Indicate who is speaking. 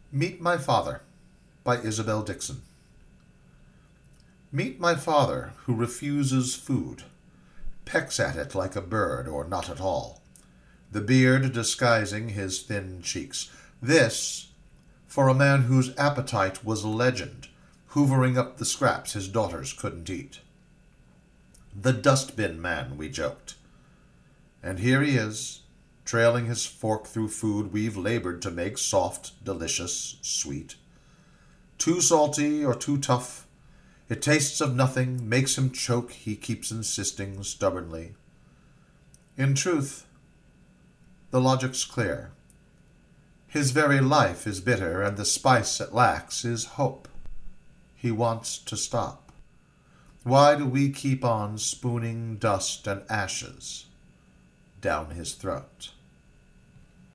Speaker 1: Meet My Father by Isabel Dixon. Meet my father who refuses food, pecks at it like a bird or not at all, the beard disguising his thin cheeks. This for a man whose appetite was a legend, hoovering up the scraps his daughters couldn't eat. The dustbin man, we joked. And here he is, trailing his fork through food we've labored to make soft, delicious, sweet. Too salty or too tough, it tastes of nothing, makes him choke, he keeps insisting stubbornly. In truth, the logic's clear. His very life is bitter, and the spice it lacks is hope. He wants to stop. Why do we keep on spooning dust and ashes down his throat?